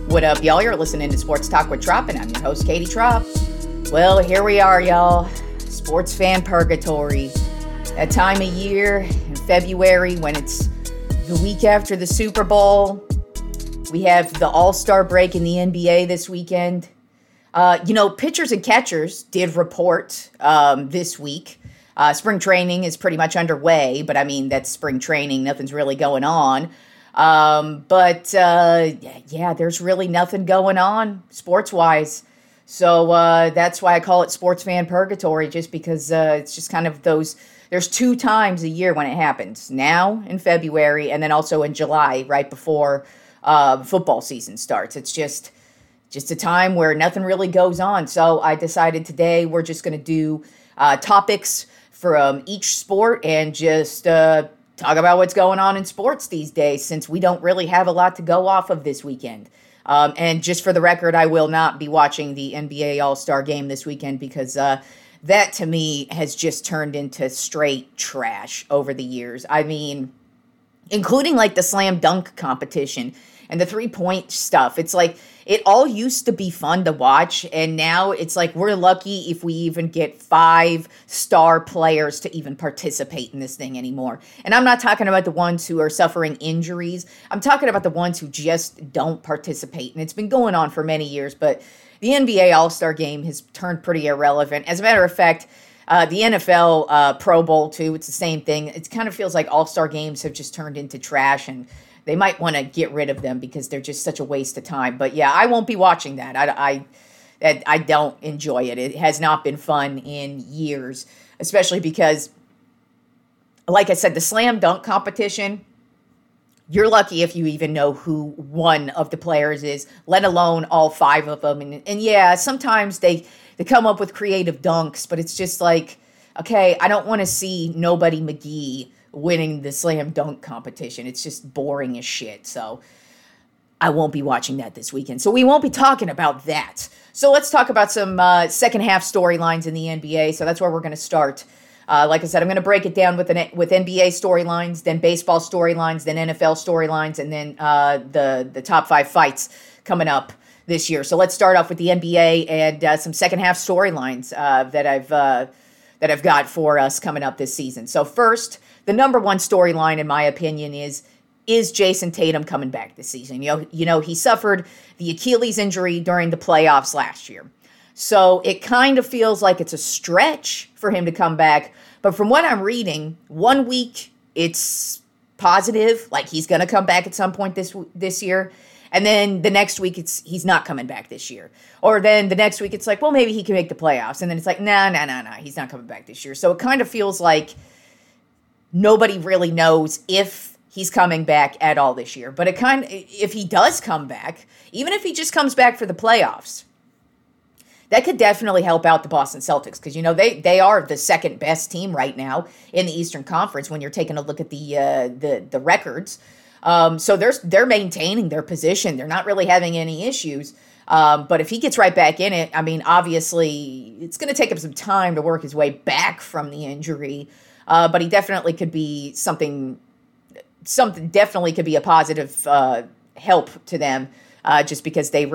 What up, y'all? You're listening to Sports Talk with Trop, and I'm your host, Katie Trop. Well, here we are, y'all. Sports fan purgatory. That time of year in February when it's the week after the Super Bowl. We have the All-Star break in the NBA this weekend. Pitchers and catchers did report this week. Spring training is pretty much underway, but I mean, that's spring training. Nothing's really going on. There's really nothing going on sports-wise. So that's why I call it sports fan purgatory, just because it's just kind of those. There's 2 times a year when it happens. Now in February, and then also in July, right before football season starts. It's just a time where nothing really goes on. So I decided today we're just going to do topics from each sport and just talk about what's going on in sports these days, since we don't really have a lot to go off of this weekend. And just for the record, I will not be watching the NBA All-Star game this weekend because that to me has just turned into straight trash over the years. I mean, including like the slam dunk competition and the 3-point stuff. It's like it all used to be fun to watch, and now it's like we're lucky if we even get 5-star players to even participate in this thing anymore. And I'm not talking about the ones who are suffering injuries. I'm talking about the ones who just don't participate, and it's been going on for many years, but the NBA All-Star Game has turned pretty irrelevant. As a matter of fact, the NFL Pro Bowl, too, it's the same thing. It kind of feels like All-Star Games have just turned into trash, and they might want to get rid of them because they're just such a waste of time. But yeah, I won't be watching that. I don't enjoy it. It has not been fun in years, especially because, like I said, the slam dunk competition, you're lucky if you even know who one of the players is, let alone all 5 of them. And yeah, sometimes they come up with creative dunks, but it's just like, okay, I don't want to see Nobody McGee winning the slam dunk competition. It's just boring as shit. So I won't be watching that this weekend. So we won't be talking about that. So let's talk about some second half storylines in the NBA. So that's where we're going to start. Like I said, I'm going to break it down with NBA storylines, then baseball storylines, then NFL storylines, and then the top 5 fights coming up this year. So let's start off with the NBA and some second half storylines that I've got for us coming up this season. So first, the number one storyline, in my opinion, is Jason Tatum coming back this season? You know, he suffered the Achilles injury during the playoffs last year. So it kind of feels like it's a stretch for him to come back. But from what I'm reading, 1 week it's positive, like he's going to come back at some point this year. And then the next week he's not coming back this year. Or then the next week it's like, well, maybe he can make the playoffs. And then it's like, nah, he's not coming back this year. So it kind of feels like nobody really knows if he's coming back at all this year. But if he does come back, even if he just comes back for the playoffs, that could definitely help out the Boston Celtics because, they are the second best team right now in the Eastern Conference when you're taking a look at the records. So they're maintaining their position. They're not really having any issues. But if he gets right back in it, I mean, obviously it's going to take him some time to work his way back from the injury. But he definitely could be something definitely could be a positive help to them just because they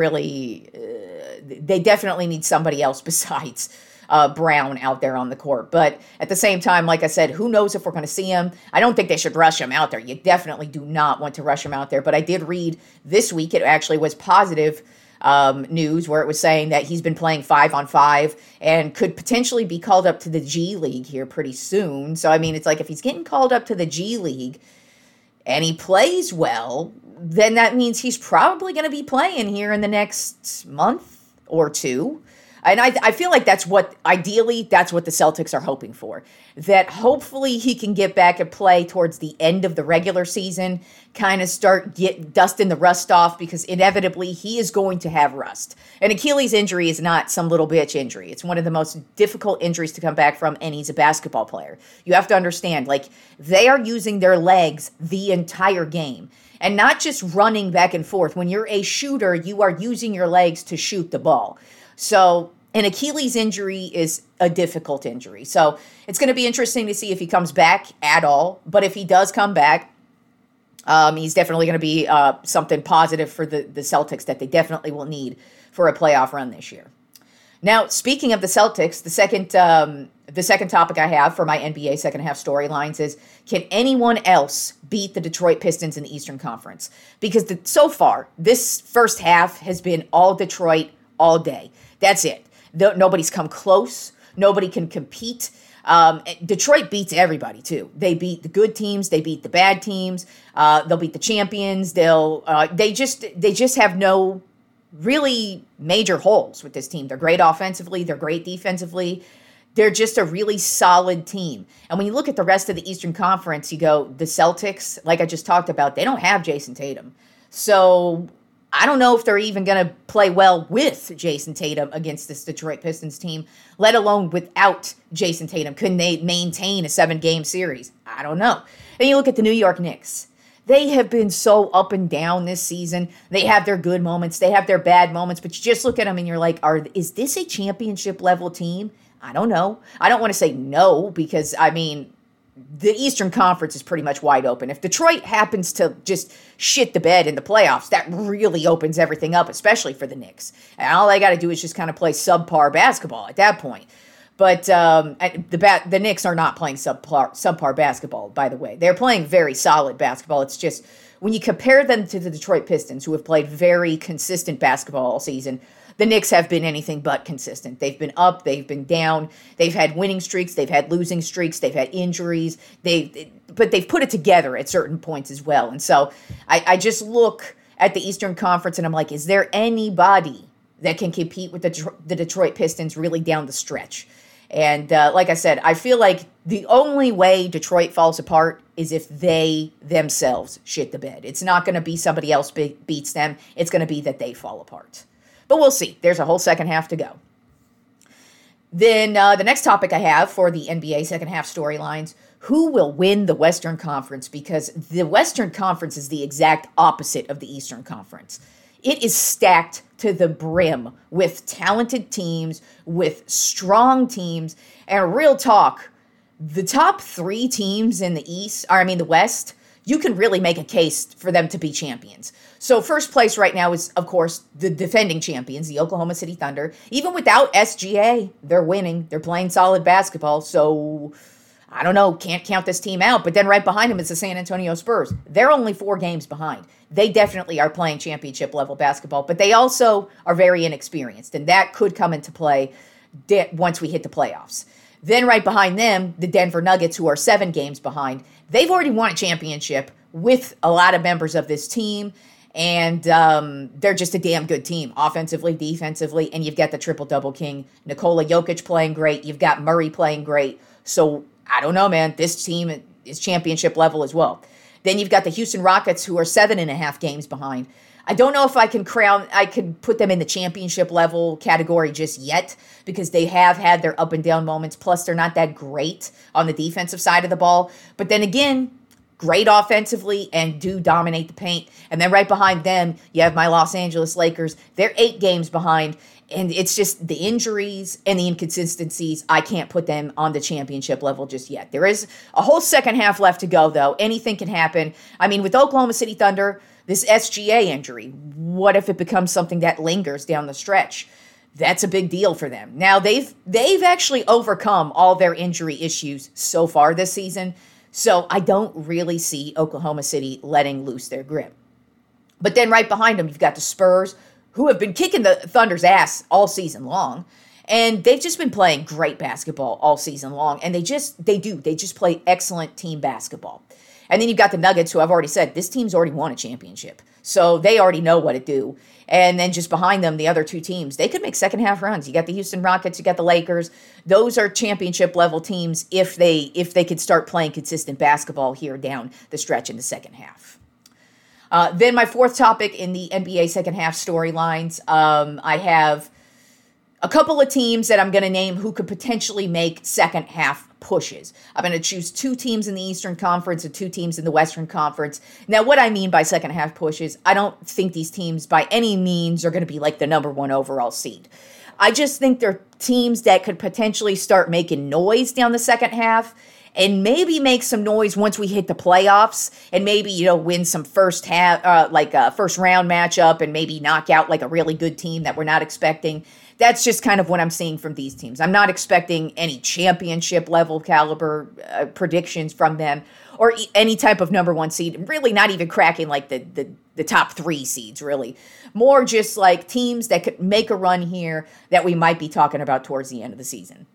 definitely need somebody else besides Brown out there on the court. But at the same time, like I said, who knows if we're going to see him? I don't think they should rush him out there. You definitely do not want to rush him out there. But I did read this week, it actually was positive news where it was saying that he's been playing 5-on-5 and could potentially be called up to the G League here pretty soon. So, I mean, it's like if he's getting called up to the G League and he plays well, then that means he's probably going to be playing here in the next month or 2. And I feel like that's what the Celtics are hoping for. That hopefully he can get back and play towards the end of the regular season, kind of start dusting the rust off because inevitably he is going to have rust. An Achilles injury is not some little bitch injury. It's one of the most difficult injuries to come back from, and he's a basketball player. You have to understand, like, they are using their legs the entire game. And not just running back and forth. When you're a shooter, you are using your legs to shoot the ball. So an Achilles injury is a difficult injury. So it's going to be interesting to see if he comes back at all. But if he does come back, He's definitely going to be something positive for the Celtics that they definitely will need for a playoff run this year. Now, speaking of the Celtics, the second topic I have for my NBA second half storylines is, can anyone else beat the Detroit Pistons in the Eastern Conference? Because so far, this first half has been all Detroit all day. That's it. Nobody's come close. Nobody can compete. Detroit beats everybody too. They beat the good teams. They beat the bad teams. They'll beat the champions. They just have no really major holes with this team. They're great offensively. They're great defensively. They're just a really solid team. And when you look at the rest of the Eastern Conference, you go, the Celtics, like I just talked about, they don't have Jason Tatum. So I don't know if they're even going to play well with Jason Tatum against this Detroit Pistons team, let alone without Jason Tatum. Couldn't they maintain a 7-game series? I don't know. And you look at the New York Knicks. They have been so up and down this season. They have their good moments. They have their bad moments. But you just look at them and you're like, is this a championship level team? I don't know. I don't want to say no because, I mean, the Eastern Conference is pretty much wide open. If Detroit happens to just shit the bed in the playoffs, that really opens everything up, especially for the Knicks. And all they got to do is just kind of play subpar basketball at that point. But the Knicks are not playing subpar basketball, by the way. They're playing very solid basketball. It's just when you compare them to the Detroit Pistons, who have played very consistent basketball all season, the Knicks have been anything but consistent. They've been up, they've been down, they've had winning streaks, they've had losing streaks, they've had injuries, but they've put it together at certain points as well. And so I just look at the Eastern Conference and I'm like, is there anybody that can compete with the Detroit Pistons really down the stretch? And like I said, I feel like the only way Detroit falls apart is if they themselves shit the bed. It's not going to be somebody else beats them. It's going to be that they fall apart. But we'll see. There's a whole second half to go. Then the next topic I have for the NBA second half storylines, who will win the Western Conference? Because the Western Conference is the exact opposite of the Eastern Conference. It is stacked to the brim with talented teams, with strong teams, and real talk, the top 3 teams in the West, you can really make a case for them to be champions. So first place right now is, of course, the defending champions, the Oklahoma City Thunder. Even without SGA, they're winning. They're playing solid basketball. So I don't know, can't count this team out. But then right behind them is the San Antonio Spurs. They're only 4 games behind. They definitely are playing championship level basketball, but they also are very inexperienced. And that could come into play once we hit the playoffs. Then right behind them, the Denver Nuggets, who are 7 games behind. They've already won a championship with a lot of members of this team. And they're just a damn good team, offensively, defensively. And you've got the triple-double king, Nikola Jokic playing great. You've got Murray playing great. So I don't know, man. This team is championship level as well. Then you've got the Houston Rockets, who are 7.5 games behind. I don't know if I can put them in the championship level category just yet because they have had their up and down moments. Plus, they're not that great on the defensive side of the ball. But then again, great offensively and do dominate the paint. And then right behind them, you have my Los Angeles Lakers. They're 8 games behind. And it's just the injuries and the inconsistencies. I can't put them on the championship level just yet. There is a whole second half left to go, though. Anything can happen. I mean, with Oklahoma City Thunder, this SGA injury, what if it becomes something that lingers down the stretch? That's a big deal for them. Now, they've actually overcome all their injury issues so far this season. So I don't really see Oklahoma City letting loose their grip. But then right behind them, you've got the Spurs, who have been kicking the Thunder's ass all season long. And they've just been playing great basketball all season long. And they just play excellent team basketball. And then you've got the Nuggets, who I've already said, this team's already won a championship. So they already know what to do. And then just behind them, the other 2 teams, they could make second half runs. You got the Houston Rockets, you got the Lakers. Those are championship level teams if they could start playing consistent basketball here down the stretch in the second half. Then my fourth topic in the NBA second half storylines, I have a couple of teams that I'm going to name who could potentially make second half pushes. I'm going to choose 2 teams in the Eastern Conference and 2 teams in the Western Conference. Now, what I mean by second half pushes, I don't think these teams by any means are going to be like the number 1 overall seed. I just think they're teams that could potentially start making noise down the second half and maybe make some noise once we hit the playoffs, and maybe, win some first round matchup, and maybe knock out like a really good team that we're not expecting. That's just kind of what I'm seeing from these teams. I'm not expecting any championship level caliber predictions from them, or any type of number one seed. Really not even cracking like the top 3 seeds, really. More just like teams that could make a run here that we might be talking about towards the end of the season.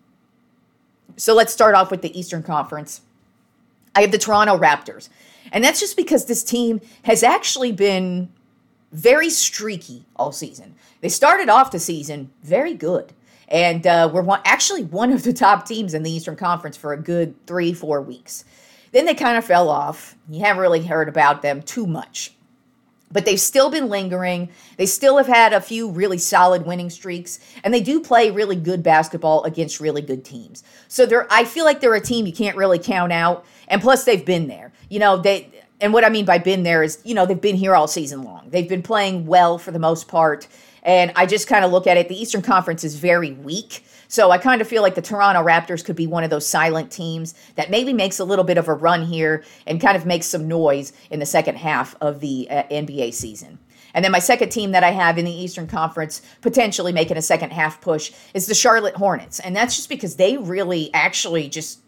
So let's start off with the Eastern Conference. I have the Toronto Raptors. And that's just because this team has actually been very streaky all season. They started off the season very good. And we're actually one of the top teams in the Eastern Conference for a good 3-4 weeks. Then they kind of fell off. You haven't really heard about them too much. But they've still been lingering. They still have had a few really solid winning streaks. And they do play really good basketball against really good teams. So I feel like they're a team you can't really count out. And plus, they've been there. And what I mean by been there is, they've been here all season long. They've been playing well for the most part. And I just kind of look at it. The Eastern Conference is very weak. So I kind of feel like the Toronto Raptors could be one of those silent teams that maybe makes a little bit of a run here and kind of makes some noise in the second half of the NBA season. And then my second team that I have in the Eastern Conference potentially making a second half push is the Charlotte Hornets. And that's just because they really actually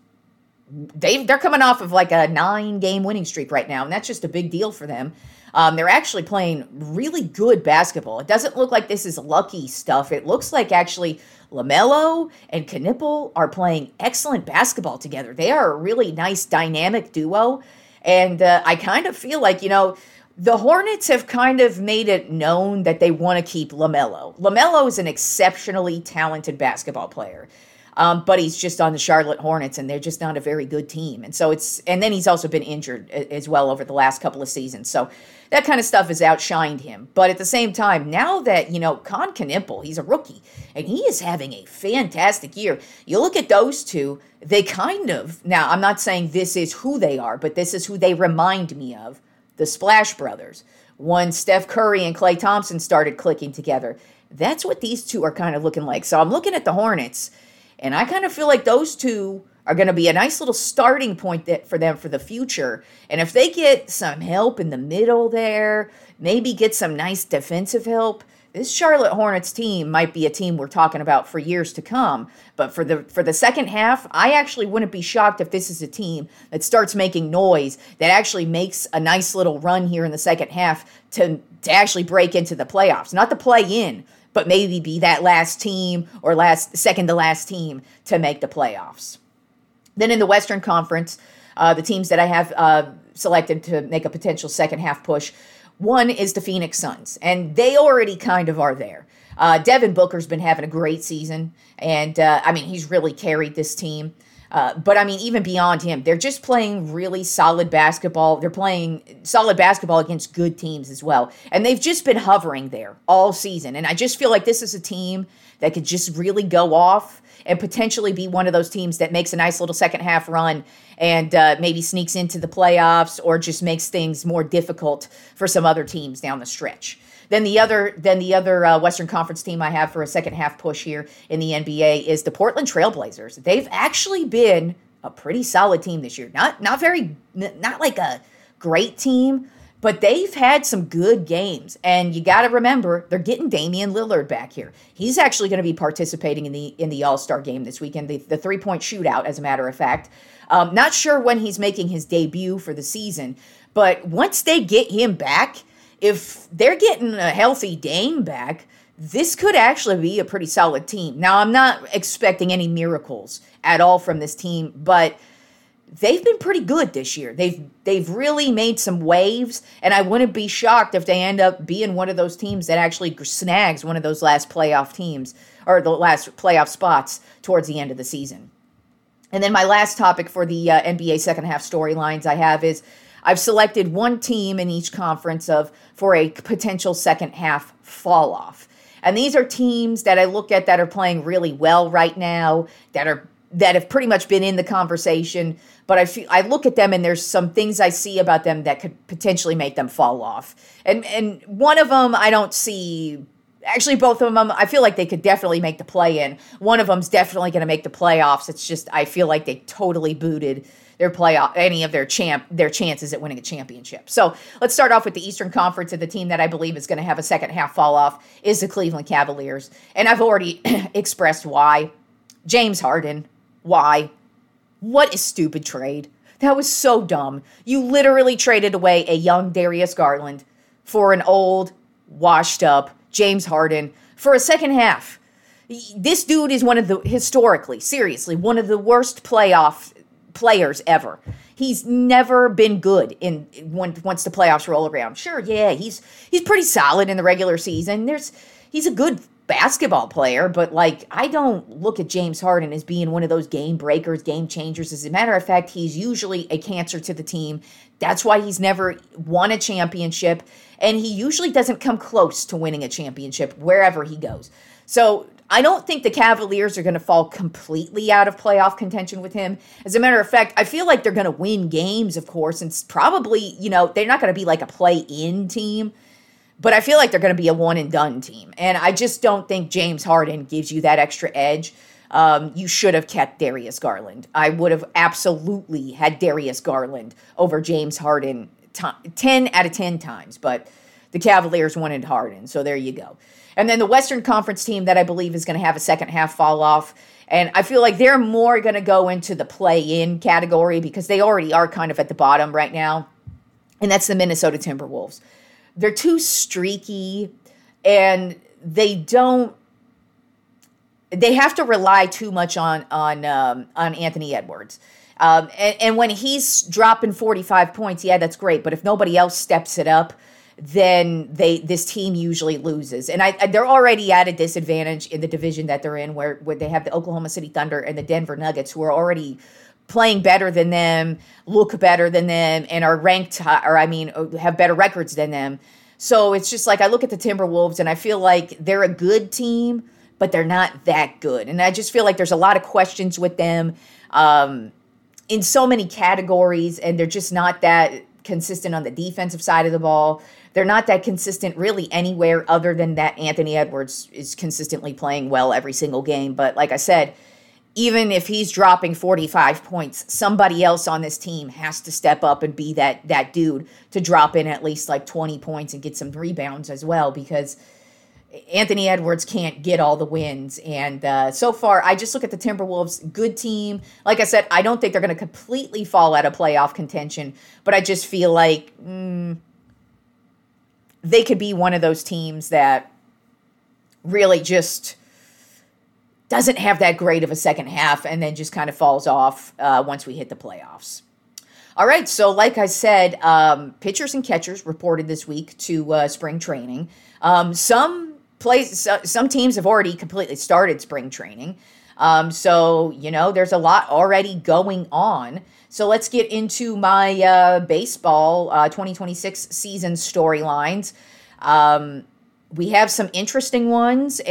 they're coming off of like a 9-game winning streak right now. And that's just a big deal for them. They're actually playing really good basketball. It doesn't look like this is lucky stuff. It looks like actually LaMelo and Knipple are playing excellent basketball together. They are a really nice dynamic duo. And I kind of feel like, the Hornets have kind of made it known that they want to keep LaMelo. LaMelo is an exceptionally talented basketball player. But he's just on the Charlotte Hornets, and they're just not a very good team. And then he's also been injured as well over the last couple of seasons. So that kind of stuff has outshined him. But at the same time, now that, Con Knipple, he's a rookie, and he is having a fantastic year. You look at those two, they now I'm not saying this is who they are, but this is who they remind me of, the Splash Brothers. When Steph Curry and Klay Thompson started clicking together, that's what these two are kind of looking like. So I'm looking at the Hornets, and I kind of feel like those two are going to be a nice little starting point for them for the future. And if they get some help in the middle there, maybe get some nice defensive help, this Charlotte Hornets team might be a team we're talking about for years to come. But for the second half, I actually wouldn't be shocked if this is a team that starts making noise, that actually makes a nice little run here in the second half to actually break into the playoffs. Not to play in, but maybe be that last team or second to last team to make the playoffs. Then in the Western Conference, the teams that I have selected to make a potential second half push, one is the Phoenix Suns, and they already kind of are there. Devin Booker's been having a great season, and he's really carried this team. But even beyond him, they're just playing really solid basketball. They're playing solid basketball against good teams as well. And they've just been hovering there all season. And I just feel like this is a team that could just really go off and potentially be one of those teams that makes a nice little second half run and maybe sneaks into the playoffs or just makes things more difficult for some other teams down the stretch. Then the other Western Conference team I have for a second half push here in the NBA is the Portland Trailblazers. They've actually been a pretty solid team this year. Not like a great team, but they've had some good games. And you got to remember, they're getting Damian Lillard back here. He's actually going to be participating in the All-Star game this weekend, the 3-point shootout, as a matter of fact. Not sure when he's making his debut for the season, but once they get him back, if they're getting a healthy Dame back, this could actually be a pretty solid team. Now, I'm not expecting any miracles at all from this team, but they've been pretty good this year. They've really made some waves, and I wouldn't be shocked if they end up being one of those teams that actually snags one of those last playoff teams or the last playoff spots towards the end of the season. And then my last topic for the NBA second half storylines I have is I've selected one team in each conference for a potential second half fall off. And these are teams that I look at that are playing really well right now, that have pretty much been in the conversation, but I look at them and there's some things I see about them that could potentially make them fall off. And one of them I don't see Actually, both of them, I feel like they could definitely make the play-in. One of them's definitely going to make the playoffs. It's just, I feel like they totally booted any of their chances at winning a championship. So let's start off with the Eastern Conference, and the team that I believe is going to have a second half fall off is the Cleveland Cavaliers. And I've already expressed why. James Harden, why? What a stupid trade. That was so dumb. You literally traded away a young Darius Garland for an old, washed up James Harden for a second half. This dude is historically, seriously, one of the worst playoff players ever. He's never been good once the playoffs roll around. Sure, yeah, he's pretty solid in the regular season. He's a good basketball player, but I don't look at James Harden as being one of those game breakers, game changers. As a matter of fact, he's usually a cancer to the team. That's why he's never won a championship, and he usually doesn't come close to winning a championship wherever he goes. So I don't think the Cavaliers are going to fall completely out of playoff contention with him. As a matter of fact, I feel like they're going to win games, of course, and probably, they're not going to be like a play-in team, but I feel like they're going to be a one-and-done team. And I just don't think James Harden gives you that extra edge. You should have kept Darius Garland. I would have absolutely had Darius Garland over James Harden 10 out of 10 times, but the Cavaliers wanted Harden, so there you go. And then the Western Conference team that I believe is going to have a second half fall off, and I feel like they're more going to go into the play-in category because they already are kind of at the bottom right now, and that's the Minnesota Timberwolves. They're too streaky, and they have to rely too much on Anthony Edwards. And when he's dropping 45 points, yeah, that's great. But if nobody else steps it up, then this team usually loses. And they're already at a disadvantage in the division that they're in, where they have the Oklahoma City Thunder and the Denver Nuggets, who are already playing better than them, look better than them, and are ranked have better records than them. So it's just I look at the Timberwolves and I feel like they're a good team, but they're not that good. And I just feel like there's a lot of questions with them in so many categories, and they're just not that consistent on the defensive side of the ball. They're not that consistent really anywhere other than that Anthony Edwards is consistently playing well every single game. But like I said, even if he's dropping 45 points, somebody else on this team has to step up and be that dude to drop in at least 20 points and get some rebounds as well, because Anthony Edwards can't get all the wins. And so far, I just look at the Timberwolves, good team. Like I said, I don't think they're going to completely fall out of playoff contention, but I just feel like they could be one of those teams that really just doesn't have that great of a second half and then just kind of falls off once we hit the playoffs. All right, so like I said, pitchers and catchers reported this week to spring training. Some teams have already completely started spring training. So, there's a lot already going on. So let's get into my baseball 2026 season storylines. We have some interesting ones,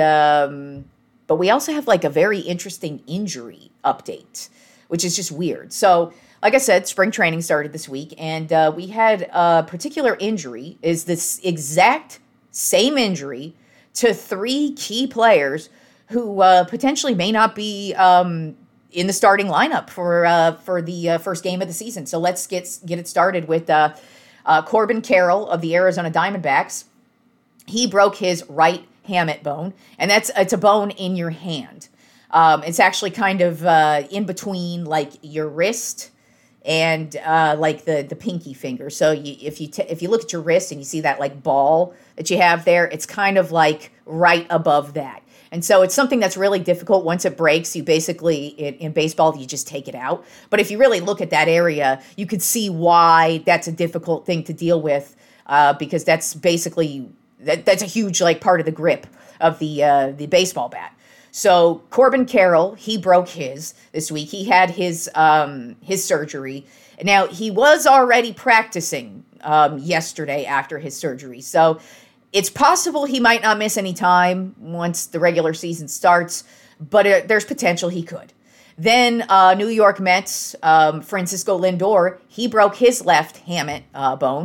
but we also have a very interesting injury update, which is just weird. So, like I said, spring training started this week, and we had a particular injury, is this exact same injury to 3 key players who potentially may not be in the starting lineup for the first game of the season. So let's get it started with Corbin Carroll of the Arizona Diamondbacks. He broke his right hamate bone, and it's a bone in your hand. It's actually kind of in between your wrist and the pinky finger. So if you look at your wrist and you see that ball that you have there, it's kind of right above that. And so it's something that's really difficult. Once it breaks, you basically, in baseball, you just take it out. But if you really look at that area, you could see why that's a difficult thing to deal with, because that's basically, that's a huge part of the grip of the baseball bat. So Corbin Carroll, he broke his this week. He had his surgery. Now, he was already practicing yesterday after his surgery. So it's possible he might not miss any time once the regular season starts, but there's potential he could. Then New York Mets, Francisco Lindor, he broke his left hamate bone.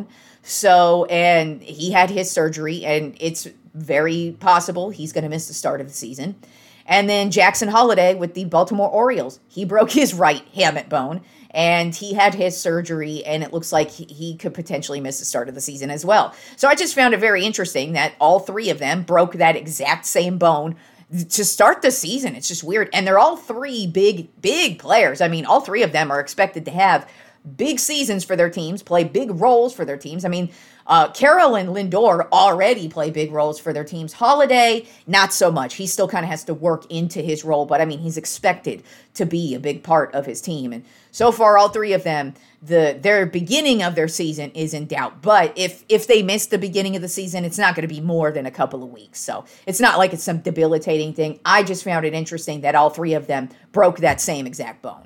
So, and he had his surgery, and it's very possible he's going to miss the start of the season. And then Jackson Holliday with the Baltimore Orioles, he broke his right hamate bone, and he had his surgery, and it looks like he could potentially miss the start of the season as well. So I just found it very interesting that all three of them broke that exact same bone to start the season. It's just weird. And they're all three big players. I mean, all three of them are expected to have big seasons for their teams, play big roles for their teams. I mean, Carroll and Lindor already play big roles for their teams. Holliday, not so much. He still kind of has to work into his role, but I mean, he's expected to be a big part of his team. And so far, all three of them, their beginning of their season is in doubt. But if they miss the beginning of the season, it's not going to be more than a couple of weeks. So it's not like it's some debilitating thing. I just found it interesting that all three of them broke that same exact bone.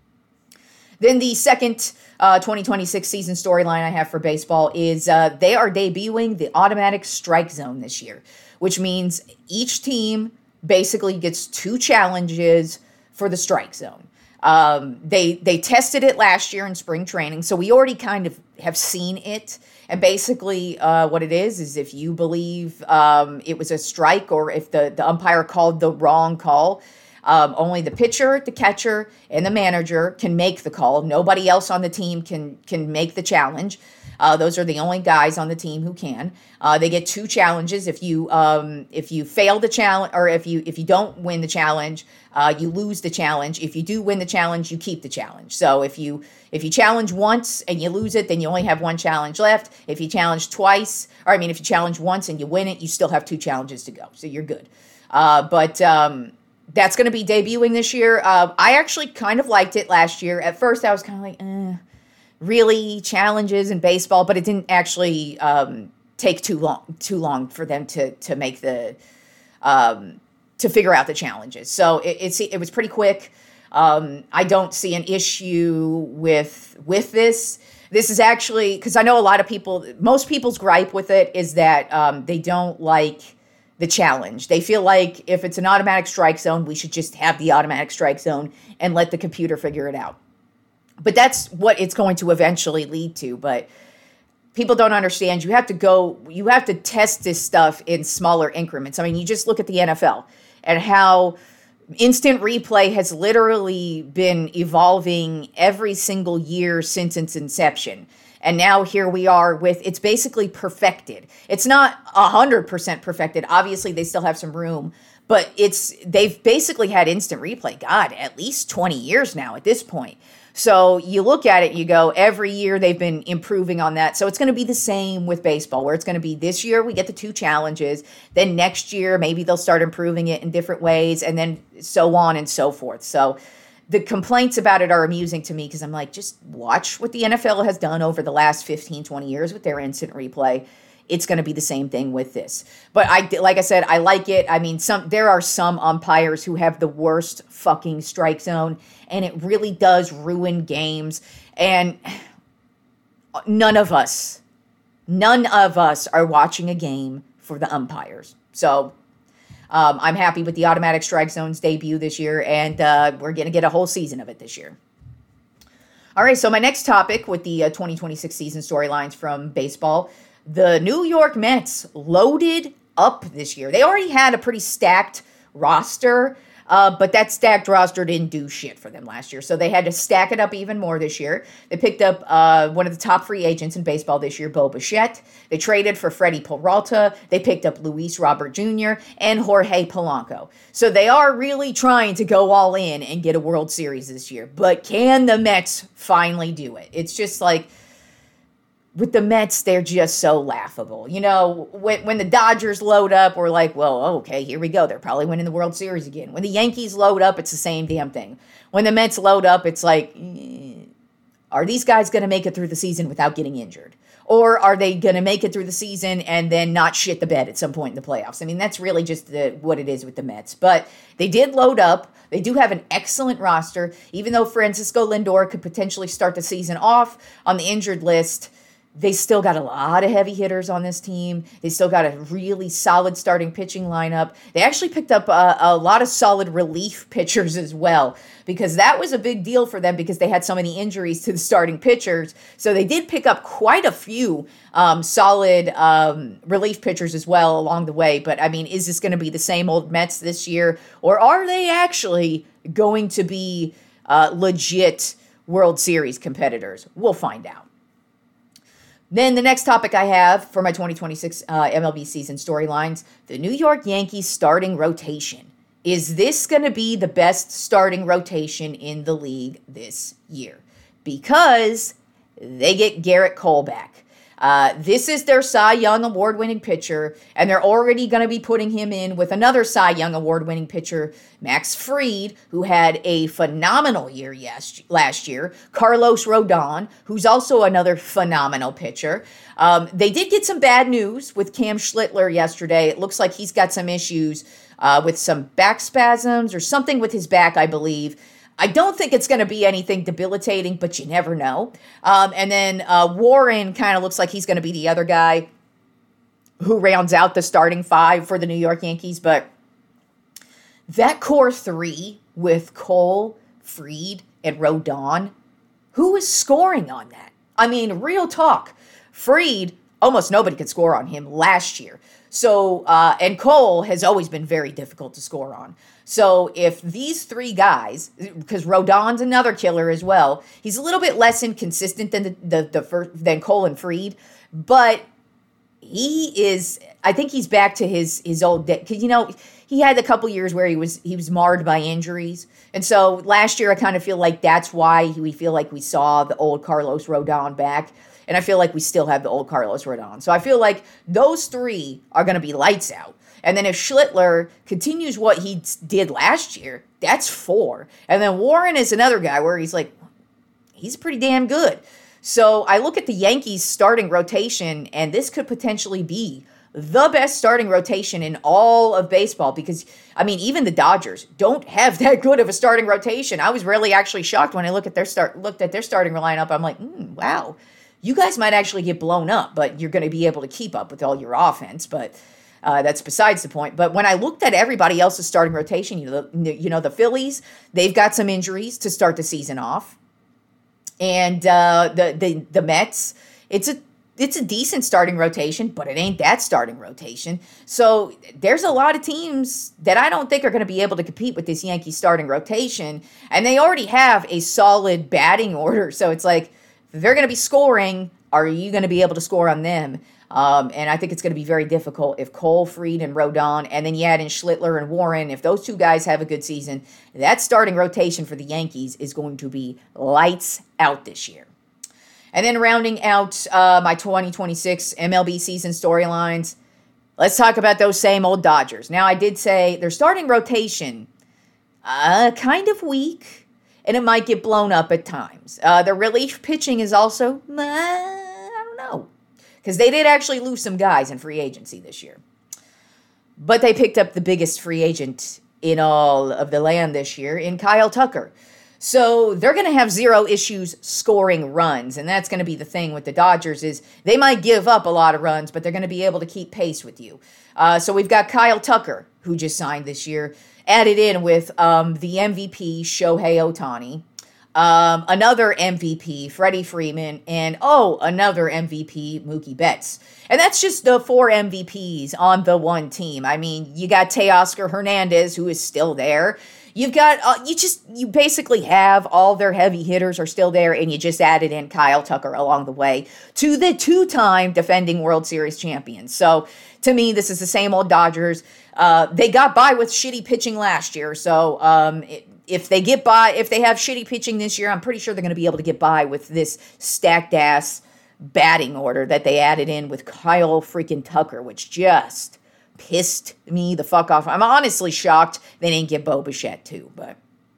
Then the second 2026 season storyline I have for baseball is they are debuting the automatic strike zone this year, which means each team basically gets 2 challenges for the strike zone. They tested it last year in spring training, so we already kind of have seen it. And basically what it is if you believe it was a strike or if the umpire called the wrong call, only the pitcher, the catcher, and the manager can make the call. Nobody else on the team can make the challenge. Those are the only guys on the team who can. They get 2 challenges. If you fail the challenge, or if you don't win the challenge, you lose the challenge. If you do win the challenge, you keep the challenge. So if you challenge once and you lose it, then you only have 1 challenge left. If you challenge if you challenge once and you win it, you still have 2 challenges to go. So you're good. But that's going to be debuting this year. I actually kind of liked it last year. At first, I was kind of like, really challenges in baseball, but it didn't actually take too long for them to make the to figure out the challenges. So it was pretty quick. I don't see an issue with this. This is actually, because I know a lot of most people's gripe with it is that they don't like the challenge. They feel like if it's an automatic strike zone, we should just have the automatic strike zone and let the computer figure it out. But that's what it's going to eventually lead to. But people don't understand. You have to test this stuff in smaller increments. I mean, you just look at the NFL and how instant replay has literally been evolving every single year since its inception. And now here we are with, it's basically perfected. It's not 100% perfected. Obviously, they still have some room, but they've basically had instant replay, God, at least 20 years now at this point. So you look at it and you go, every year they've been improving on that. So it's going to be the same with baseball, where it's going to be this year we get the 2 challenges. Then next year, maybe they'll start improving it in different ways, and then so on and so forth. So the complaints about it are amusing to me because I'm like, just watch what the NFL has done over the last 15, 20 years with their instant replay. It's going to be the same thing with this. But like I said, I like it. I mean, there are some umpires who have the worst fucking strike zone, and it really does ruin games. And none of us are watching a game for the umpires. So I'm happy with the automatic strike zone's debut this year, and we're going to get a whole season of it this year. All right, so my next topic with the 2026 season storylines from baseball, the New York Mets loaded up this year. They already had a pretty stacked roster, but that stacked roster didn't do shit for them last year. So they had to stack it up even more this year. They picked up one of the top free agents in baseball this year, Bo Bichette. They traded for Freddie Peralta. They picked up Luis Robert Jr. and Jorge Polanco. So they are really trying to go all in and get a World Series this year. But can the Mets finally do it? It's just like, with the Mets, they're just so laughable. You know, when the Dodgers load up, we're like, well, okay, here we go. They're probably winning the World Series again. When the Yankees load up, it's the same damn thing. When the Mets load up, it's like, are these guys going to make it through the season without getting injured? Or are they going to make it through the season and then not shit the bed at some point in the playoffs? I mean, that's really just what it is with the Mets. But they did load up. They do have an excellent roster. Even though Francisco Lindor could potentially start the season off on the injured list, They still got a lot of heavy hitters on this team. They still got a really solid starting pitching lineup. They actually picked up a lot of solid relief pitchers as well, because that was a big deal for them because they had so many injuries to the starting pitchers. So they did pick up quite a few solid relief pitchers as well along the way. But I mean, is this going to be the same old Mets this year, or are they actually going to be legit World Series competitors? We'll find out. Then the next topic I have for my 2026 MLB season storylines, the New York Yankees starting rotation. Is this going to be the best starting rotation in the league this year? Because they get Garrett Cole back. This is their Cy Young award-winning pitcher, and they're already going to be putting him in with another Cy Young award-winning pitcher, Max Fried, who had a phenomenal year last year, Carlos Rodon, who's also another phenomenal pitcher. They did get some bad news with Cam Schlittler yesterday. It looks like he's got some issues with some back spasms or something with his back, I believe. I don't think it's going to be anything debilitating, but you never know. And then Warren kind of looks like he's going to be the other guy who rounds out the starting five for the New York Yankees. But that core three with Cole, Fried, and Rodon, who is scoring on that? I mean, real talk. Fried, almost nobody could score on him last year. So, and Cole has always been very difficult to score on. So if these three guys, because Rodon's another killer as well, he's a little bit less inconsistent than than Cole and Fried, but he is. I think he's back to his old day. Because he had a couple years where he was marred by injuries, and so last year I kind of feel like that's why we feel like we saw the old Carlos Rodon back. And I feel like we still have the old Carlos Rodon. So I feel like those three are going to be lights out. And then if Schlittler continues what he did last year, that's 4. And then Warren is another guy where he's pretty damn good. So I look at the Yankees starting rotation, and this could potentially be the best starting rotation in all of baseball because, I mean, even the Dodgers don't have that good of a starting rotation. I was really actually shocked when I looked at their starting lineup. I'm like, wow. You guys might actually get blown up, but you're going to be able to keep up with all your offense. But that's besides the point. But when I looked at everybody else's starting rotation, the Phillies, they've got some injuries to start the season off, and the Mets, it's a decent starting rotation, but it ain't that starting rotation. So there's a lot of teams that I don't think are going to be able to compete with this Yankee starting rotation, and they already have a solid batting order. So it's like, if they're going to be scoring, are you going to be able to score on them? And I think it's going to be very difficult if Cole, Fried, and Rodon, and then you add in Schlittler and Warren, if those two guys have a good season, that starting rotation for the Yankees is going to be lights out this year. And then rounding out my 2026 MLB season storylines, let's talk about those same old Dodgers. Now, I did say their starting rotation, kind of weak, and it might get blown up at times. The relief pitching is also, I don't know, because they did actually lose some guys in free agency this year. But they picked up the biggest free agent in all of the land this year in Kyle Tucker. So they're going to have zero issues scoring runs, and that's going to be the thing with the Dodgers is they might give up a lot of runs, but they're going to be able to keep pace with you. So we've got Kyle Tucker, who just signed this year, added in with the MVP, Shohei Ohtani, another MVP, Freddie Freeman, and another MVP, Mookie Betts. And that's just the 4 MVPs on the one team. I mean, you got Teoscar Hernandez, who is still there. You've got, you basically have all their heavy hitters are still there, and you just added in Kyle Tucker along the way to the 2-time defending World Series champions. So, to me, this is the same old Dodgers. They got by with shitty pitching last year, so if they have shitty pitching this year, I'm pretty sure they're going to be able to get by with this stacked-ass batting order that they added in with Kyle freaking Tucker, which just pissed me the fuck off. I'm honestly shocked they didn't get Bo Bichette too, but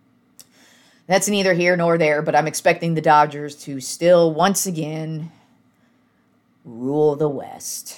that's neither here nor there. But I'm expecting the Dodgers to still, once again, rule the West.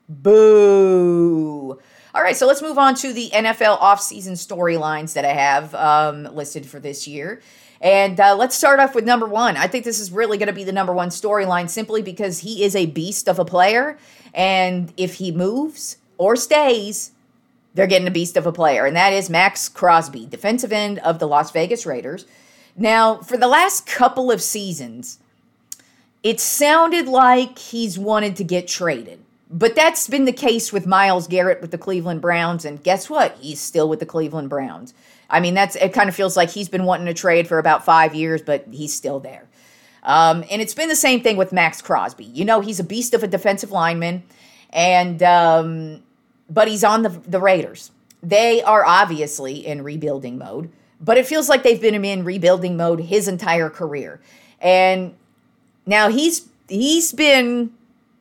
Boo! All right, so let's move on to the NFL offseason storylines that I have listed for this year. And let's start off with number one. I think this is really going to be the number one storyline simply because he is a beast of a player. And if he moves or stays, they're getting a beast of a player. And that is Maxx Crosby, defensive end of the Las Vegas Raiders. Now, for the last couple of seasons, it sounded like he's wanted to get traded. But that's been the case with Myles Garrett with the Cleveland Browns. And guess what? He's still with the Cleveland Browns. I mean, it kind of feels like he's been wanting to trade for about 5 years, but he's still there. And it's been the same thing with Maxx Crosby. You know, he's a beast of a defensive lineman, and but he's on the Raiders. They are obviously in rebuilding mode, but it feels like they've been in rebuilding mode his entire career. And now he's been...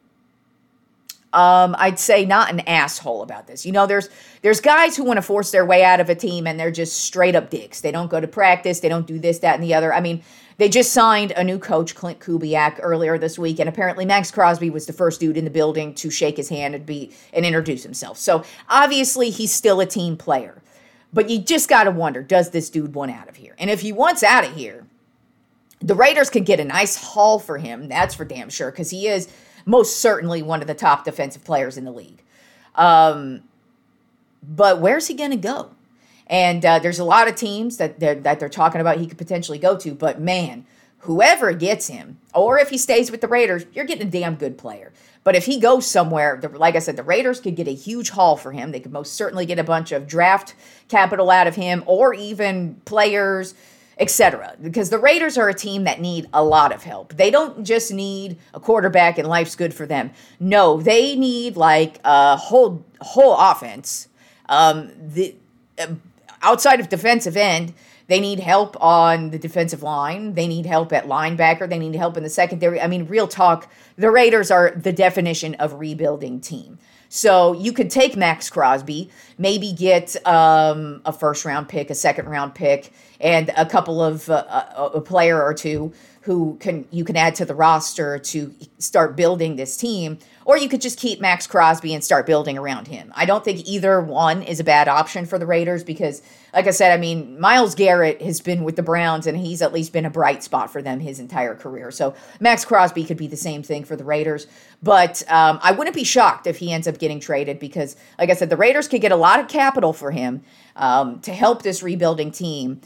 I'd say not an asshole about this. You know, there's guys who want to force their way out of a team and they're just straight up dicks. They don't go to practice. They don't do this, that, and the other. I mean, they just signed a new coach, Clint Kubiak, earlier this week, and apparently Maxx Crosby was the first dude in the building to shake his hand and introduce himself. So obviously he's still a team player. But you just got to wonder, does this dude want out of here? And if he wants out of here, the Raiders could get a nice haul for him. That's for damn sure, because he is most certainly one of the top defensive players in the league. But where's he going to go? And there's a lot of teams that they're talking about he could potentially go to. But, man, whoever gets him, or if he stays with the Raiders, you're getting a damn good player. But if he goes somewhere, like I said, the Raiders could get a huge haul for him. They could most certainly get a bunch of draft capital out of him, or even players, etc. Because the Raiders are a team that need a lot of help. They don't just need a quarterback and life's good for them. No, they need like a whole offense. Outside of defensive end, they need help on the defensive line. They need help at linebacker. They need help in the secondary. I mean, real talk, the Raiders are the definition of rebuilding team. So you could take Maxx Crosby, maybe get a first-round pick, a second-round pick, and a couple of a player or two who you can add to the roster to start building this team, or you could just keep Maxx Crosby and start building around him. I don't think either one is a bad option for the Raiders because, like I said, I mean, Myles Garrett has been with the Browns, and he's at least been a bright spot for them his entire career. So Maxx Crosby could be the same thing for the Raiders, but I wouldn't be shocked if he ends up getting traded because, like I said, the Raiders could get a lot of capital for him to help this rebuilding team.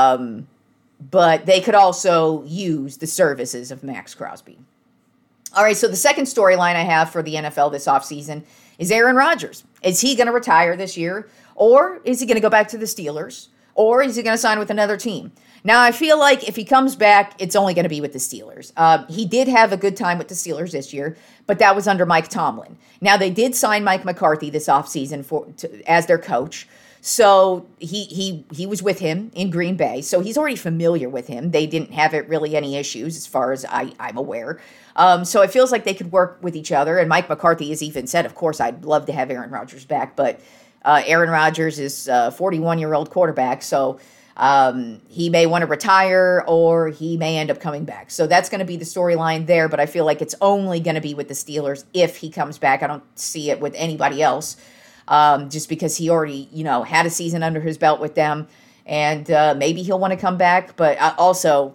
But they could also use the services of Maxx Crosby. All right, so the second storyline I have for the NFL this offseason is Aaron Rodgers. Is he going to retire this year? Or is he going to go back to the Steelers? Or is he going to sign with another team? Now, I feel like if he comes back, it's only going to be with the Steelers. He did have a good time with the Steelers this year, but that was under Mike Tomlin. Now, they did sign Mike McCarthy this offseason as their coach. So he was with him in Green Bay, so he's already familiar with him. They didn't have really any issues as far as I'm aware. So it feels like they could work with each other. And Mike McCarthy has even said, of course, I'd love to have Aaron Rodgers back, but Aaron Rodgers is a 41-year-old quarterback, so he may want to retire or he may end up coming back. So that's going to be the storyline there, but I feel like it's only going to be with the Steelers if he comes back. I don't see it with anybody else. Just because he already, had a season under his belt with them, and maybe he'll want to come back. But also,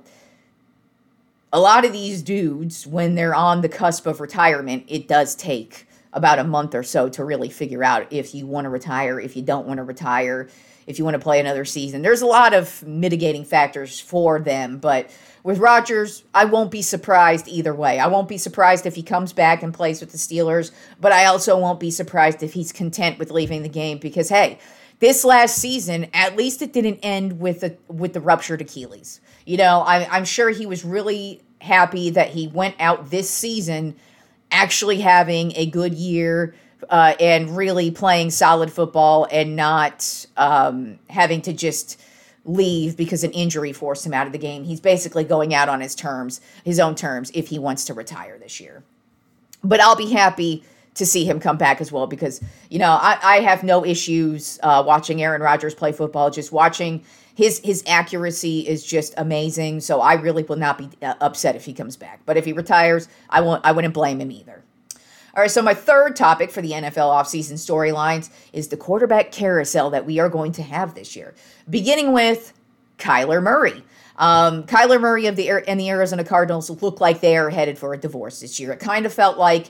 a lot of these dudes, when they're on the cusp of retirement, it does take about a month or so to really figure out if you want to retire, if you don't want to retire, if you want to play another season. There's a lot of mitigating factors for them, but with Rodgers, I won't be surprised either way. I won't be surprised if he comes back and plays with the Steelers, but I also won't be surprised if he's content with leaving the game because, hey, this last season, at least it didn't end with the ruptured Achilles. I'm sure he was really happy that he went out this season actually having a good year and really playing solid football and not having to just leave because an injury forced him out of the game. He's basically going out on his own terms, if he wants to retire this year. But I'll be happy to see him come back as well because, I have no issues watching Aaron Rodgers play football. Just watching his accuracy is just amazing. So I really will not be upset if he comes back. But if he retires, I wouldn't blame him either. All right, so my third topic for the NFL offseason storylines is the quarterback carousel that we are going to have this year, beginning with Kyler Murray. Kyler Murray and the Arizona Cardinals look like they are headed for a divorce this year. It kind of felt like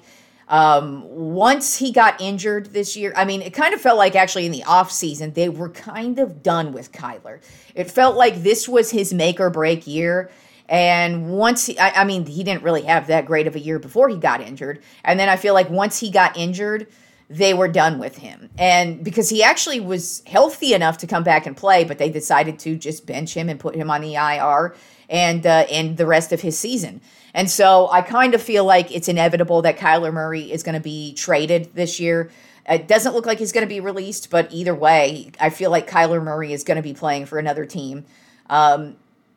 once he got injured this year, I mean, it kind of felt like actually in the offseason, they were kind of done with Kyler. It felt like this was his make or break year. And once I mean, he didn't really have that great of a year before he got injured. And then I feel like once he got injured, they were done with him. And because he actually was healthy enough to come back and play, but they decided to just bench him and put him on the IR and end the rest of his season. And so I kind of feel like it's inevitable that Kyler Murray is going to be traded this year. It doesn't look like he's going to be released, but either way, I feel like Kyler Murray is going to be playing for another team. I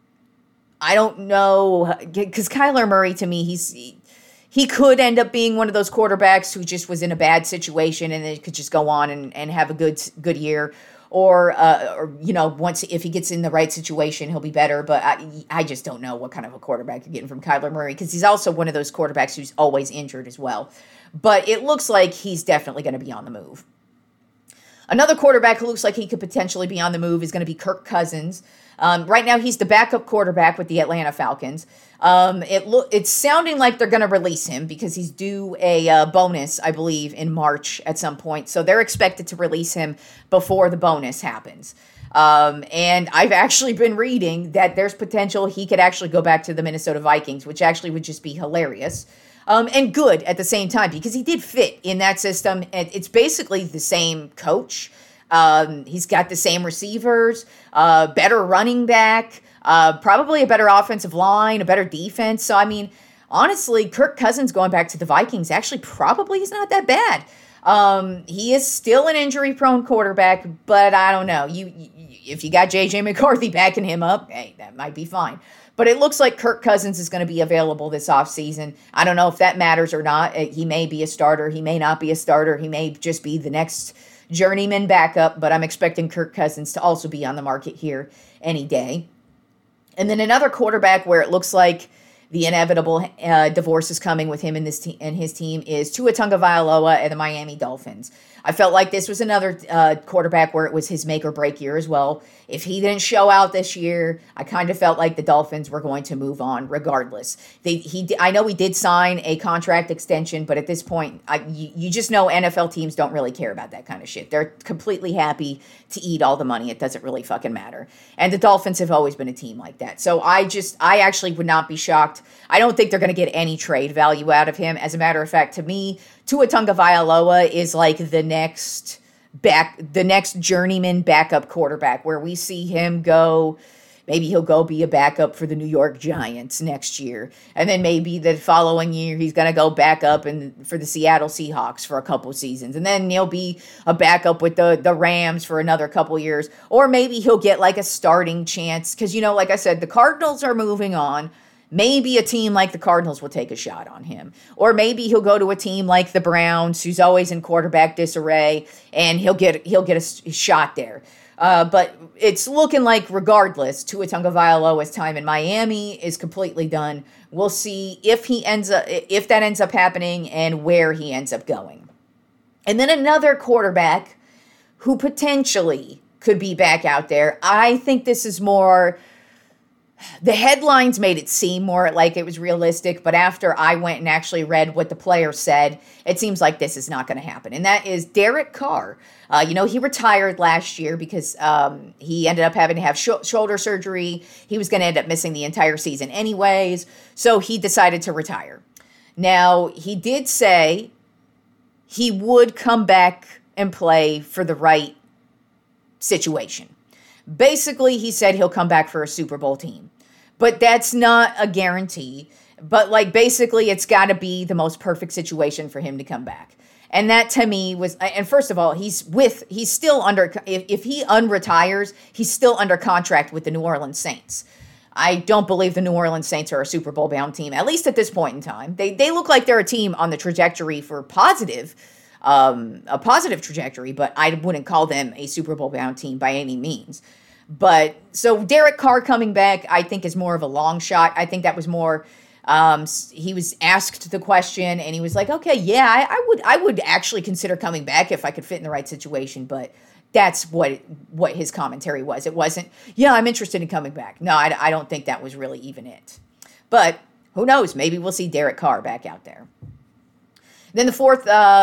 don't know, because Kyler Murray, to me, he could end up being one of those quarterbacks who just was in a bad situation and then could just go on and have a good year. Or once if he gets in the right situation, he'll be better. But I just don't know what kind of a quarterback you're getting from Kyler Murray, because he's also one of those quarterbacks who's always injured as well. But it looks like he's definitely going to be on the move. Another quarterback who looks like he could potentially be on the move is going to be Kirk Cousins. Right now, he's the backup quarterback with the Atlanta Falcons. It's sounding like they're going to release him because he's due a bonus, I believe, in March at some point. So they're expected to release him before the bonus happens. And I've actually been reading that there's potential he could actually go back to the Minnesota Vikings, which actually would just be hilarious. And good at the same time, because he did fit in that system. And it's basically the same coach. He's got the same receivers, better running back, probably a better offensive line, a better defense. So, I mean, honestly, Kirk Cousins going back to the Vikings actually probably is not that bad. He is still an injury-prone quarterback, but I don't know. If you got J.J. McCarthy backing him up, hey, that might be fine. But it looks like Kirk Cousins is going to be available this offseason. I don't know if that matters or not. He may be a starter. He may not be a starter. He may just be the next journeyman backup, but I'm expecting Kirk Cousins to also be on the market here any day. And then another quarterback where it looks like the inevitable divorce is coming with him and his team is Tua Tagovailoa and the Miami Dolphins. I felt like this was another quarterback where it was his make or break year as well. If he didn't show out this year, I kind of felt like the Dolphins were going to move on regardless. I know he did sign a contract extension, but at this point, you just know NFL teams don't really care about that kind of shit. They're completely happy to eat all the money. It doesn't really fucking matter. And the Dolphins have always been a team like that. So I actually would not be shocked. I don't think they're going to get any trade value out of him. As a matter of fact, to me, Tua Tagovailoa is like the next journeyman backup quarterback where we see him go. Maybe he'll go be a backup for the New York Giants next year. And then maybe the following year, he's going to go back up for the Seattle Seahawks for a couple seasons. And then he'll be a backup with the Rams for another couple years. Or maybe he'll get like a starting chance. Because, like I said, the Cardinals are moving on. Maybe a team like the Cardinals will take a shot on him. Or maybe he'll go to a team like the Browns, who's always in quarterback disarray, and he'll get a shot there. But it's looking like, regardless, Tua Tagovailoa's time in Miami is completely done. We'll see if that ends up happening and where he ends up going. And then another quarterback who potentially could be back out there. I think this is more. The headlines made it seem more like it was realistic, but after I went and actually read what the player said, it seems like this is not going to happen. And that is Derek Carr. He retired last year because he ended up having to have shoulder surgery. He was going to end up missing the entire season anyways, so he decided to retire. Now, he did say he would come back and play for the right situation. Basically, he said he'll come back for a Super Bowl team. But that's not a guarantee. But, basically, it's got to be the most perfect situation for him to come back. And that, to me, was... And first of all, he's still under... If he unretires, he's still under contract with the New Orleans Saints. I don't believe the New Orleans Saints are a Super Bowl-bound team, at least at this point in time. They look like they're a team on the trajectory for a positive trajectory, but I wouldn't call them a Super Bowl-bound team by any means. But so Derek Carr coming back, I think, is more of a long shot. I think that was more He was asked the question, and he was like, "Okay, yeah, I would actually consider coming back if I could fit in the right situation." But that's what his commentary was. It wasn't, "Yeah, I'm interested in coming back." No, I don't think that was really even it. But who knows? Maybe we'll see Derek Carr back out there. Then the fourth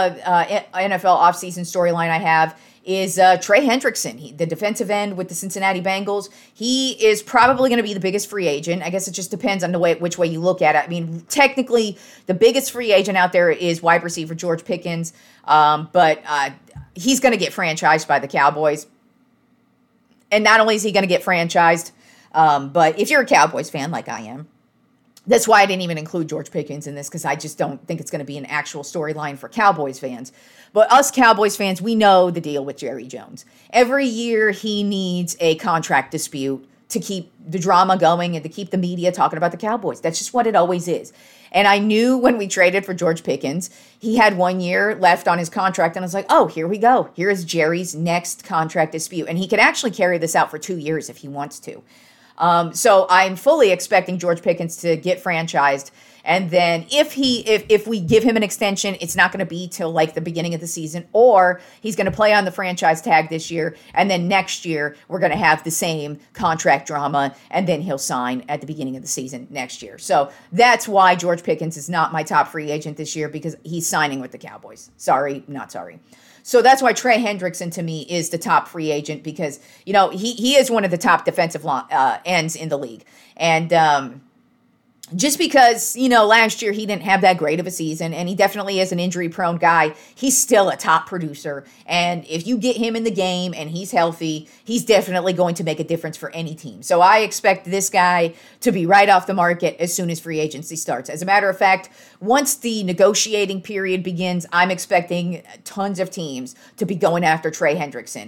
NFL offseason storyline I have is Trey Hendrickson, the defensive end with the Cincinnati Bengals. He is probably going to be the biggest free agent. I guess it just depends on which way you look at it. I mean, technically, the biggest free agent out there is wide receiver George Pickens, but he's going to get franchised by the Cowboys. And not only is he going to get franchised, but if you're a Cowboys fan like I am, that's why I didn't even include George Pickens in this, because I just don't think it's going to be an actual storyline for Cowboys fans. But us Cowboys fans, we know the deal with Jerry Jones. Every year he needs a contract dispute to keep the drama going and to keep the media talking about the Cowboys. That's just what it always is. And I knew when we traded for George Pickens, he had 1 year left on his contract. And I was like, oh, here we go. Here is Jerry's next contract dispute. And he could actually carry this out for 2 years if he wants to. So I'm fully expecting George Pickens to get franchised. And then if we give him an extension, it's not going to be till like the beginning of the season, or he's going to play on the franchise tag this year. And then next year, we're going to have the same contract drama, and then he'll sign at the beginning of the season next year. So that's why George Pickens is not my top free agent this year, because he's signing with the Cowboys. Sorry, not sorry. So that's why Trey Hendrickson, to me, is the top free agent, because, he is one of the top defensive ends in the league. And just because, last year he didn't have that great of a season, and he definitely is an injury-prone guy, he's still a top producer. And if you get him in the game and he's healthy, he's definitely going to make a difference for any team. So I expect this guy to be right off the market as soon as free agency starts. As a matter of fact, once the negotiating period begins, I'm expecting tons of teams to be going after Trey Hendrickson.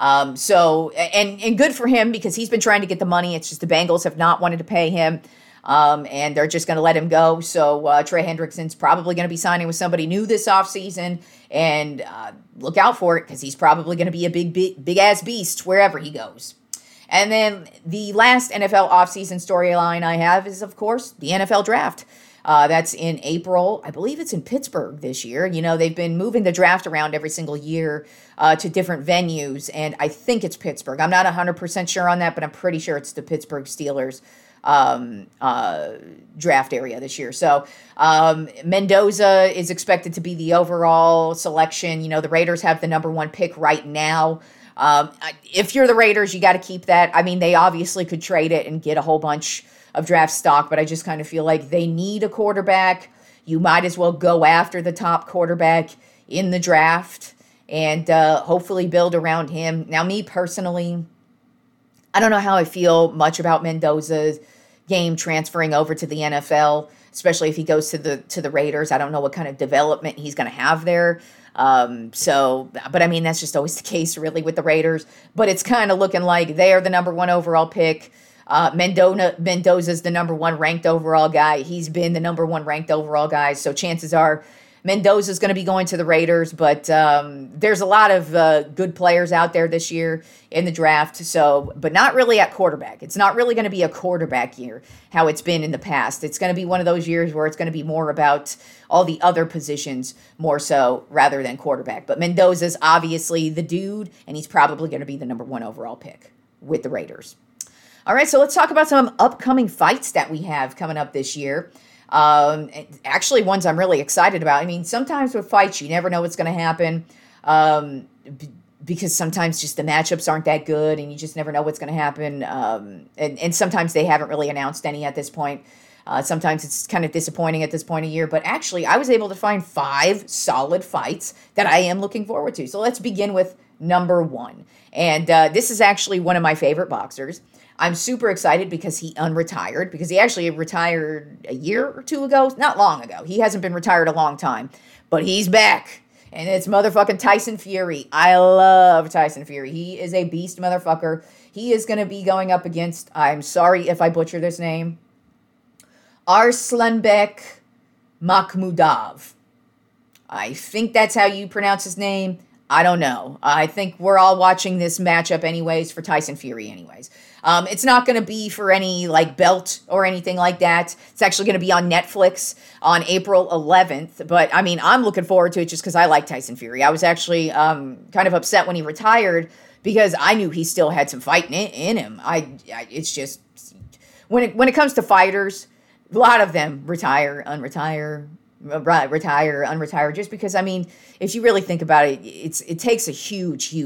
And good for him, because he's been trying to get the money. It's just the Bengals have not wanted to pay him. And they're just going to let him go. So Trey Hendrickson's probably going to be signing with somebody new this offseason. And look out for it, because he's probably going to be a big ass beast wherever he goes. And then the last NFL offseason storyline I have is, of course, the NFL draft. That's in April. I believe it's in Pittsburgh this year. They've been moving the draft around every single year to different venues. And I think it's Pittsburgh. I'm not 100% sure on that, but I'm pretty sure it's the Pittsburgh Steelers draft area this year. So Mendoza is expected to be the overall selection. The Raiders have the number 1 pick right now. If you're the Raiders, you got to keep that. I mean, they obviously could trade it and get a whole bunch of draft stock, but I just kind of feel like they need a quarterback. You might as well go after the top quarterback in the draft and hopefully build around him. Now, me personally, I don't know how I feel much about Mendoza's game transferring over to the NFL, especially if he goes to the Raiders. I don't know what kind of development he's going to have there. But I mean, that's just always the case really with the Raiders. But it's kind of looking like they are the number 1 overall pick. Mendoza's the number 1 ranked overall guy. He's been the number 1 ranked overall guy. So chances are Mendoza's going to be going to the Raiders, but there's a lot of good players out there this year in the draft. So, but not really at quarterback. It's not really going to be a quarterback year, how it's been in the past. It's going to be one of those years where it's going to be more about all the other positions more so rather than quarterback. But Mendoza's obviously the dude, and he's probably going to be the number 1 overall pick with the Raiders. All right, so let's talk about some upcoming fights that we have coming up this year. Actually, ones I'm really excited about. I mean, sometimes with fights, you never know what's going to happen because sometimes just the matchups aren't that good, and you just never know what's going to happen. And sometimes they haven't really announced any at this point. Sometimes it's kind of disappointing at this point of year. But actually, I was able to find 5 solid fights that I am looking forward to. So let's begin with number 1. And this is actually one of my favorite boxers. I'm super excited because he unretired, because he actually retired a year or 2 ago, not long ago. He hasn't been retired a long time, but he's back, and it's motherfucking Tyson Fury. I love Tyson Fury. He is a beast motherfucker. He is going to be going up against, I'm sorry if I butcher this name, Arslanbek Makhmudov. I think that's how you pronounce his name. I don't know. I think we're all watching this matchup anyways for Tyson Fury anyways. It's not going to be for any like belt or anything like that. It's actually going to be on Netflix on April 11th. But I mean, I'm looking forward to it just because I like Tyson Fury. I was actually kind of upset when he retired because I knew he still had some fight in him. It's just when it comes to fighters, a lot of them retire, unretire, just because, I mean, if you really think about it, it takes a huge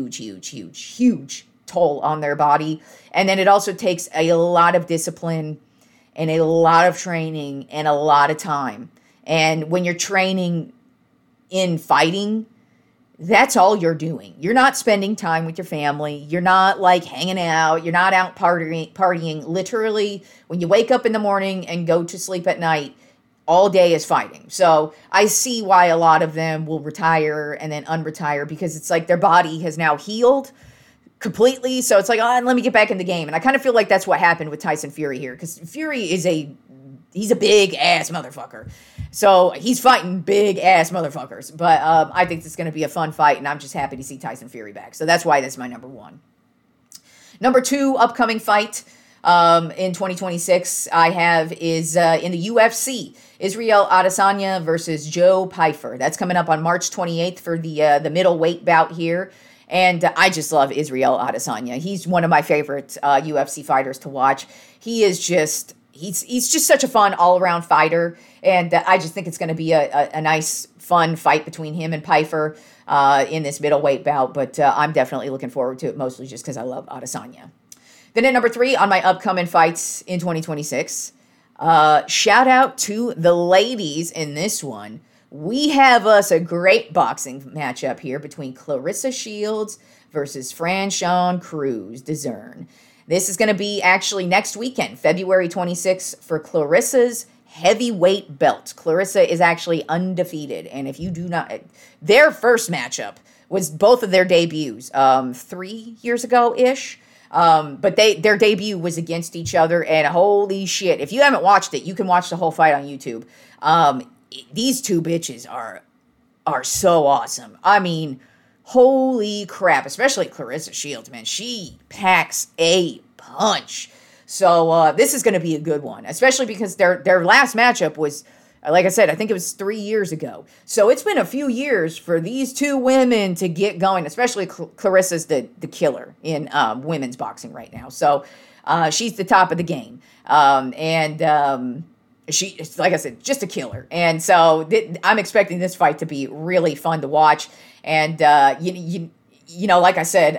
toll on their body. And then it also takes a lot of discipline and a lot of training and a lot of time. And when you're training in fighting, that's all you're doing. You're not spending time with your family. You're not like hanging out. You're not out partying. Literally, when you wake up in the morning and go to sleep at night, all day is fighting. So I see why a lot of them will retire and then unretire, because it's like their body has now healed completely. So it's like, oh, let me get back in the game. And I kind of feel like that's what happened with Tyson Fury here, because Fury he's a big ass motherfucker. So he's fighting big ass motherfuckers. But I think it's going to be a fun fight, and I'm just happy to see Tyson Fury back. So that's why that's my number one. Number two upcoming fight in 2026 I have is in the UFC. Israel Adesanya versus Joe Pyfer. That's coming up on March 28th for the middleweight bout here. And I just love Israel Adesanya. He's one of my favorite UFC fighters to watch. He is just, he's just such a fun all-around fighter. And I just think it's going to be a nice, fun fight between him and Pyfer in this middleweight bout. But I'm definitely looking forward to it, mostly just because I love Adesanya. Then at number three on my upcoming fights in 2026, shout out to the ladies in this one. We have us a great boxing matchup here between Claressa Shields versus Franchon Crews-Dezurn. This is going to be actually next weekend, February 26th, for Claressa's heavyweight belt. Claressa is actually undefeated, and if you do not, their first matchup was both of their debuts 3 years ago-ish. But their debut was against each other, and holy shit, if you haven't watched it, you can watch the whole fight on YouTube. These two bitches are so awesome. I mean, holy crap, especially Claressa Shields, man. She packs a punch. So this is going to be a good one, especially because their last matchup was, like I said, I think it was 3 years ago. So it's been a few years for these two women to get going, especially Claressa's the killer in women's boxing right now. So she's the top of the game. She, like I said, just a killer. And so I'm expecting this fight to be really fun to watch. And, you know, like I said,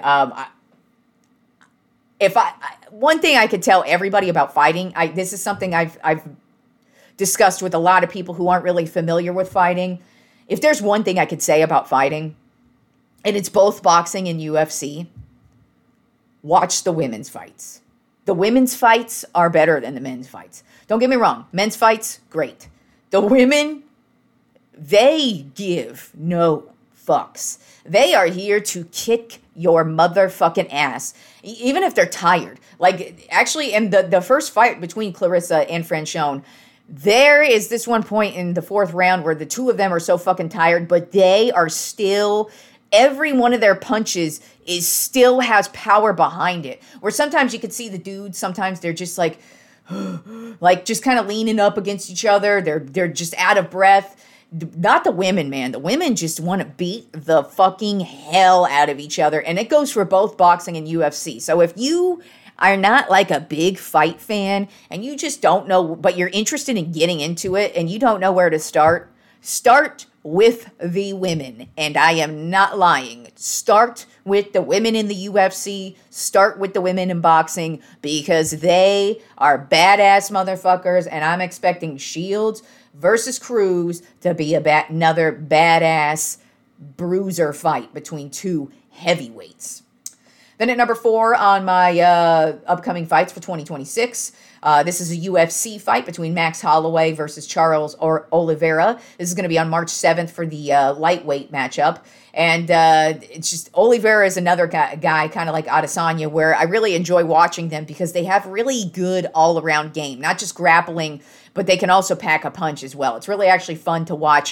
one thing I could tell everybody about fighting, this is something I've discussed with a lot of people who aren't really familiar with fighting. If there's one thing I could say about fighting, and it's both boxing and UFC, watch the women's fights. The women's fights are better than the men's fights. Don't get me wrong. Men's fights, great. The women, they give no fucks. They are here to kick your motherfucking ass, even if they're tired. Like, actually, in the first fight between Claressa and Franchon, there is this one point in the fourth round where the two of them are so fucking tired, but they are still, every one of their punches still has power behind it. Where sometimes you could see the dudes, sometimes they're just like just kind of leaning up against each other. They're just out of breath. Not the women, man. The women just want to beat the fucking hell out of each other. And it goes for both boxing and UFC. So if you are not like a big fight fan and you just don't know, but you're interested in getting into it and you don't know where to start with the women. And I am not lying. Start with the women in the UFC. Start with the women in boxing, because they are badass motherfuckers. And I'm expecting Shields versus Crews to be another badass bruiser fight between two heavyweights. Then at number 4 on my upcoming fights for 2026, this is a UFC fight between Max Holloway versus Charles Oliveira. This is going to be on March 7th for the lightweight matchup. And it's just, Oliveira is another guy kind of like Adesanya, where I really enjoy watching them because they have really good all-around game. Not just grappling, but they can also pack a punch as well. It's really actually fun to watch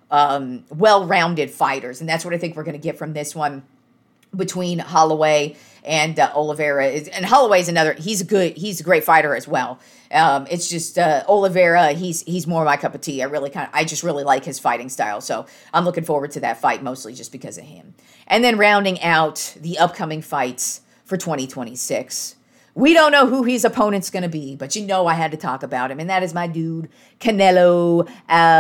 well-rounded fighters, and that's what I think we're going to get from this one between Holloway and Oliveira. And Holloway is he's a great fighter as well. It's just Oliveira, he's more my cup of tea. I just really like his fighting style. So I'm looking forward to that fight, mostly just because of him. And then rounding out the upcoming fights for 2026. We don't know who his opponent's going to be, but I had to talk about him, and that is my dude, Canelo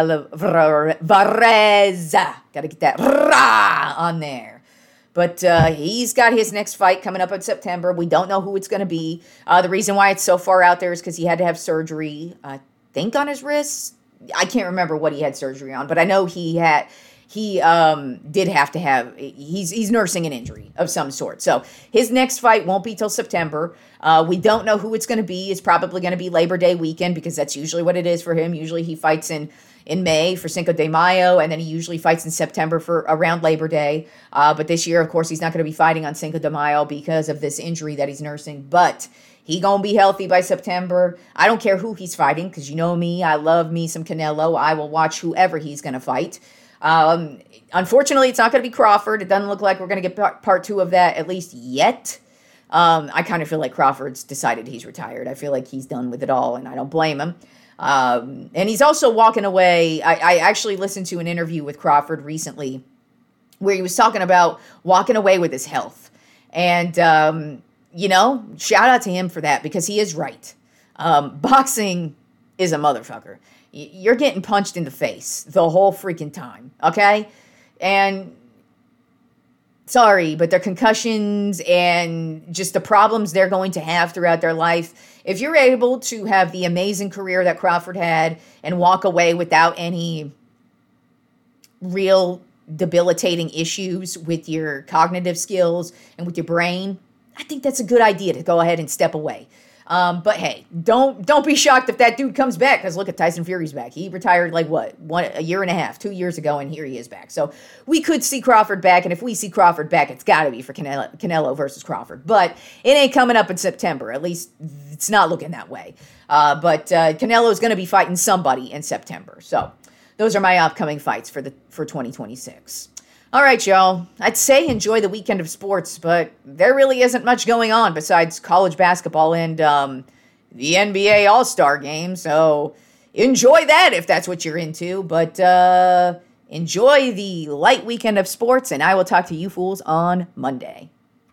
Alvarez. Got to get that rah on there. But he's got his next fight coming up in September. We don't know who it's going to be. The reason why it's so far out there is because he had to have surgery, I think, on his wrist. I can't remember what he had surgery on, but I know he did have to have, he's nursing an injury of some sort. So his next fight won't be till September. We don't know who it's going to be. It's probably going to be Labor Day weekend because that's usually what it is for him. Usually he fights in May for Cinco de Mayo, and then he usually fights in September for around Labor Day. But this year, of course, he's not going to be fighting on Cinco de Mayo because of this injury that he's nursing. But he going to be healthy by September. I don't care who he's fighting because you know me. I love me some Canelo. I will watch whoever he's going to fight. Unfortunately, it's not going to be Crawford. It doesn't look like we're going to get part 2 of that, at least yet. I kind of feel like Crawford's decided he's retired. I feel like he's done with it all, and I don't blame him. And he's also walking away. I actually listened to an interview with Crawford recently where he was talking about walking away with his health. And, shout out to him for that because he is right. Boxing is a motherfucker. You're getting punched in the face the whole freaking time, okay? And sorry, but their concussions and just the problems they're going to have throughout their life, if you're able to have the amazing career that Crawford had and walk away without any real debilitating issues with your cognitive skills and with your brain, I think that's a good idea to go ahead and step away. But hey, don't be shocked if that dude comes back, because look at Tyson Fury's back. He retired a year and a half, 2 years ago, and here he is back. So we could see Crawford back, and if we see Crawford back, it's got to be for Canelo versus Crawford. But it ain't coming up in September. At least it's not looking that way. But Canelo's going to be fighting somebody in September. So those are my upcoming fights for 2026. All right, y'all. I'd say enjoy the weekend of sports, but there really isn't much going on besides college basketball and the NBA All-Star Game. So enjoy that if that's what you're into. But enjoy the light weekend of sports, and I will talk to you fools on Monday.